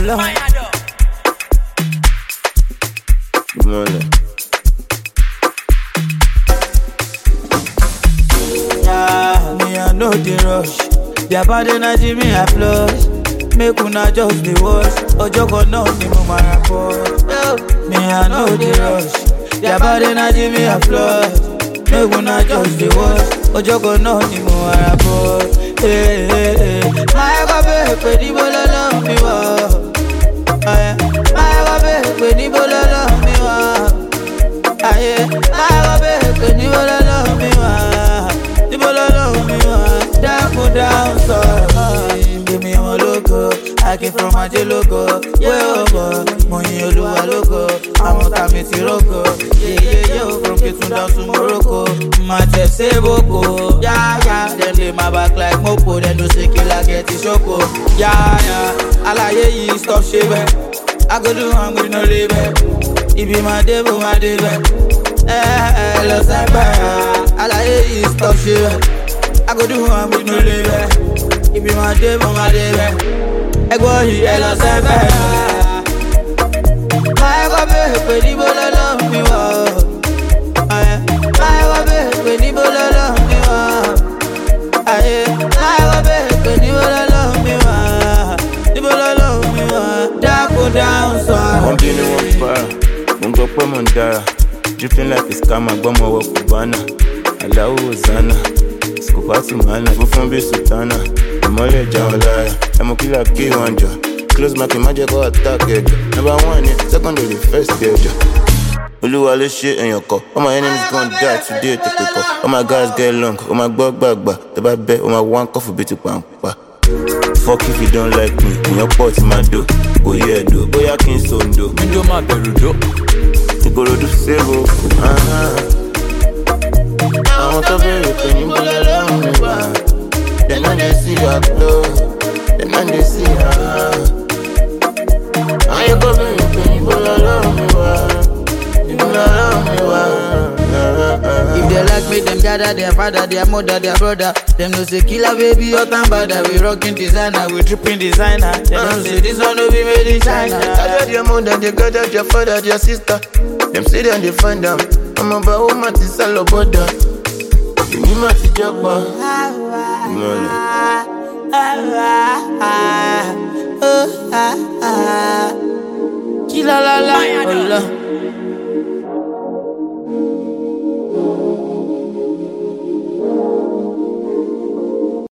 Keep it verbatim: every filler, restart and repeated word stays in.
love. Yeah, me I know the rush. Their bad energy me applause. Make una just the wash. Ojoko no ni mo marapo. Me I know the rush. Their bad energy me applause. Make una just the wash. Ojoko no ni mo marapo. Hey hey hey. My God, baby, bololo mi wa. My God, baby, bololo mi wa. Aye, my God, baby, bololo mi wa. Di bololo mi wa. Down, go down, so. Give me one loco. I came from my loco. Yeah, over. Money Oluwa loco. I'm on time to loco. Yeah, yeah, yeah. From Kitun down to Morocco. My chest say boko. Yeah, yeah. Then they my back like mopo. Then no say killer get the shoko. Yeah, yeah. Alaye yi stop shaving. I go do I'm with no label. It be my devil, my devil. Eh, eh, lo sangba. Alaye yi stop shaving. I go do I'm with no label. It be my devil, my devil. Ego hi elo sebe. My God, baby, ni bololo mi wa. My God, baby, ni bololo mi wa. Aye, my God, baby, ni bololo mi wa. Ni bololo mi wa. Dako down so. I'm being one fire. Mungo po mondara. Dripping like a scammer. Gbomo wo kubana. Allahu Hosanna. Skupati mana. Fufun bi sultana. Mole Jamala, I'm a killer key one job. Close my magic go attack it. Number one, secondary, first stage. Oluwa le shit in your car. All my enemies gon' die today to pick up. All my guys get long. All my bug bag back. The bad bet. All my one coffee bit to pam. Fuck if you don't like me. In your pot in my do. Go yeah do. Go ya king son do. Me do my beru do. You go do zero. Uh-huh. I want to be a penny bullet. Then when they see your glow, then when they see her, I you go be penny, but I love me well, you love me well. If they like me, them gather their father, their mother, their brother. Them no say killer baby, hot and bad. We rocking designer, we tripping designer. They don't say this one no be made in China. I got your mother, they got your father, your sister. Them say that they find them. I'm about woman to sell a border. You need my job, Kila la la,